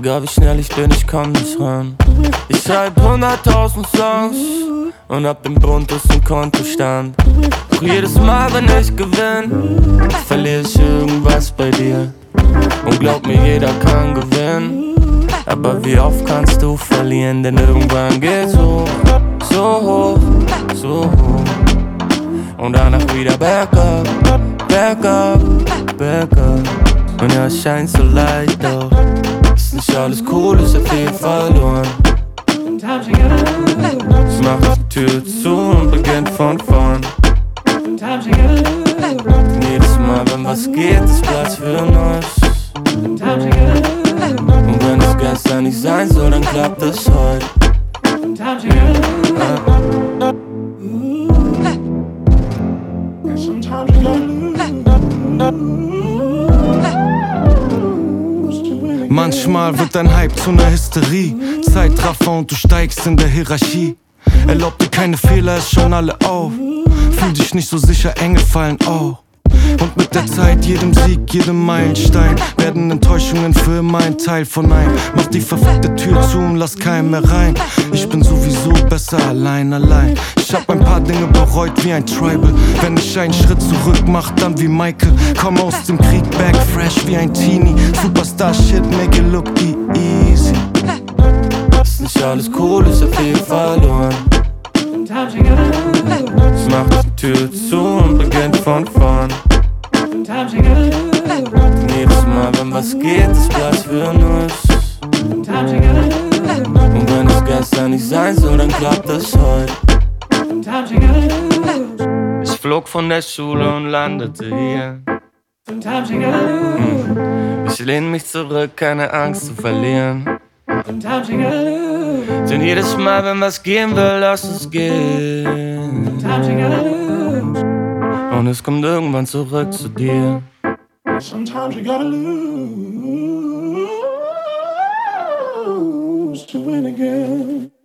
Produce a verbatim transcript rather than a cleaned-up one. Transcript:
Egal wie schnell ich bin, ich komm nicht ran. Ich schreib hunderttausend Songs und hab den buntesten Kontostand. Doch jedes Mal, wenn ich gewinn, verliere ich irgendwas bei dir. Und glaub mir, jeder kann gewinnen. Aber wie oft kannst du verlieren? Denn irgendwann geht's hoch, so hoch, so hoch. Und danach wieder back up, back up, back up. Und ja, es scheint so leicht, doch ist nicht alles cool, ich hab viel verloren. Ich mach die Tür zu und beginnt von vorn. Und jedes Mal, wenn was geht, ist Platz für Neues. Und wenn es gestern nicht sein soll, dann klappt es heute. Manchmal wird dein Hype zu ner Hysterie, Zeitraffer und du steigst in der Hierarchie. Erlaub dir keine Fehler, es schauen alle auf. Fühl dich nicht so sicher, Engel fallen auch. Und mit der Zeit, jedem Sieg, jedem Meilenstein, werden Enttäuschungen für immer ein Teil von ein. Mach die verfickte Tür zu und lass keinen mehr rein. Ich bin sowieso besser allein, allein. Ich hab ein paar Dinge bereut wie ein Tribal. Wenn ich einen Schritt zurück mach, dann wie Michael. Komm aus dem Krieg, back fresh wie ein Teenie. Superstar shit, make it look e easy. Ist nicht alles cool, ich hab viel verloren. Ich mach die Tür zu und beginnt von vorn. Und jedes Mal, wenn was geht, ist Platz für Neues. Und wenn es gestern nicht sein soll, dann klappt das heute. Ich flog von der Schule und landete hier. Ich lehn mich zurück, keine Angst zu verlieren. Denn jedes Mal, wenn was gehen will, lass es gehen. Und es kommt irgendwann zurück zu dir. Sometimes you gotta lose to win again.